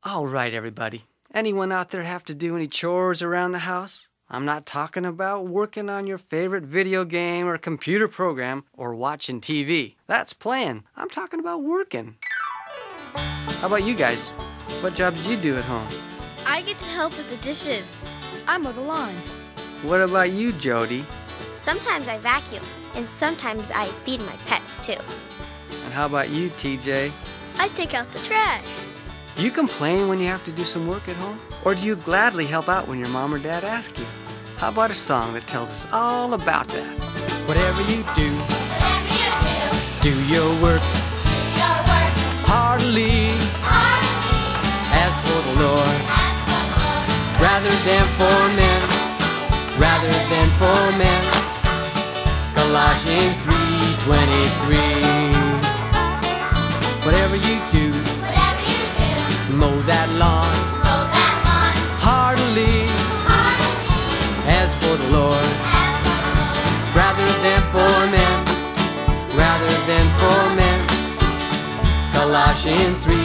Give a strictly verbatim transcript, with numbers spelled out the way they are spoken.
All right, everybody. Anyone out there have to do any chores around the house? I'm not talking about working on your favorite video game or computer program or watching T V. That's playing. I'm talking about working. How about you guys? What job did you do at home? I get to help with the dishes. I mow the lawn. What about you, Jody? Sometimes I vacuum, and sometimes I feed my pets, too. And how about you, T J? I take out the trash. Do you complain when you have to do some work at home? Or do you gladly help out when your mom or dad ask you? How about a song that tells us all about that? Whatever you do, Whatever you do, do your work do your work heartily, heartily, as for the Lord, as the Lord, rather than for men, rather than for men. Colossians three twenty-three. Whatever you do, whatever you do, mow that lawn mow that lawn heartily, heartily, as for the Lord, as the Lord, rather than for men, rather than for men. Colossians three